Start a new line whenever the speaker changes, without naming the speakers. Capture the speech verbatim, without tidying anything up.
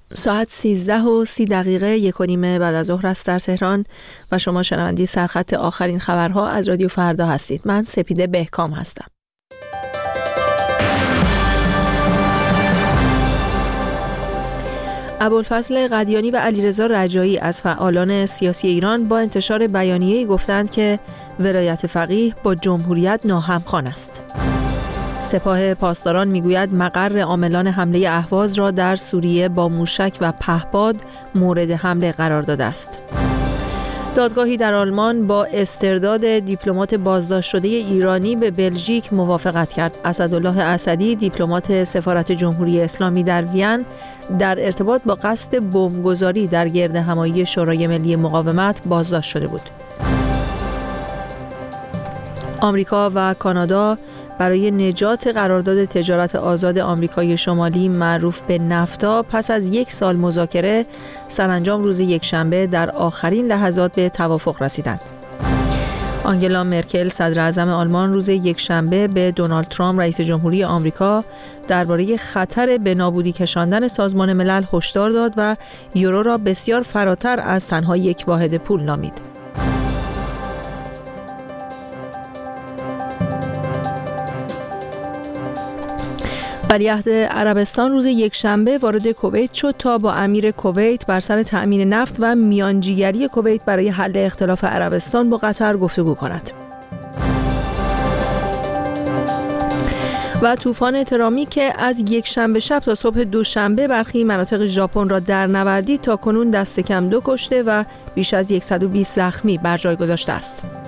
ساعت سیزده و سی دقیقه یک و نیمه بعد از ظهر است در تهران و شما شنونده سرخط آخرین خبرها از رادیو فردا هستید. من سپیده بهکام هستم. ابوالفضل قدیانی و علیرضا رجایی از فعالان سیاسی ایران با انتشار بیانیه‌ای گفتند که ولایت فقیه با جمهوریت ناهمخوان است. سپاه پاسداران میگوید مقر عاملان حمله اهواز را در سوریه با موشک و پهپاد مورد حمله قرار داده است. دادگاهی در آلمان با استرداد دیپلمات بازداشت شده ایرانی به بلژیک موافقت کرد. اسدالله اسدی، دیپلمات سفارت جمهوری اسلامی در وین، در ارتباط با قصد بمبگذاری در گردهمایی شورای ملی مقاومت بازداشت شده بود. آمریکا و کانادا برای نجات قرارداد تجارت آزاد آمریکای شمالی معروف به نفتا پس از یک سال مذاکره سرانجام روز یکشنبه در آخرین لحظات به توافق رسیدند. آنگلا مرکل صدر اعظم آلمان روز یکشنبه به دونالد ترامپ رئیس جمهوری آمریکا درباره خطر به نابودی کشاندن سازمان ملل هشدار داد و یورو را بسیار فراتر از تنها یک واحد پول نامید. ولیعهد عربستان روز یکشنبه وارد کویت شد تا با امیر کویت بر سر تأمین نفت و میانجیگری کویت برای حل اختلاف عربستان با قطر گفتگو کند. و طوفان ترامی که از یک شنبه شب تا صبح دوشنبه برخی مناطق ژاپن را در نوردید تا کنون دست کم دو کشته و بیش از صد و بیست زخمی بر جای گذاشته است.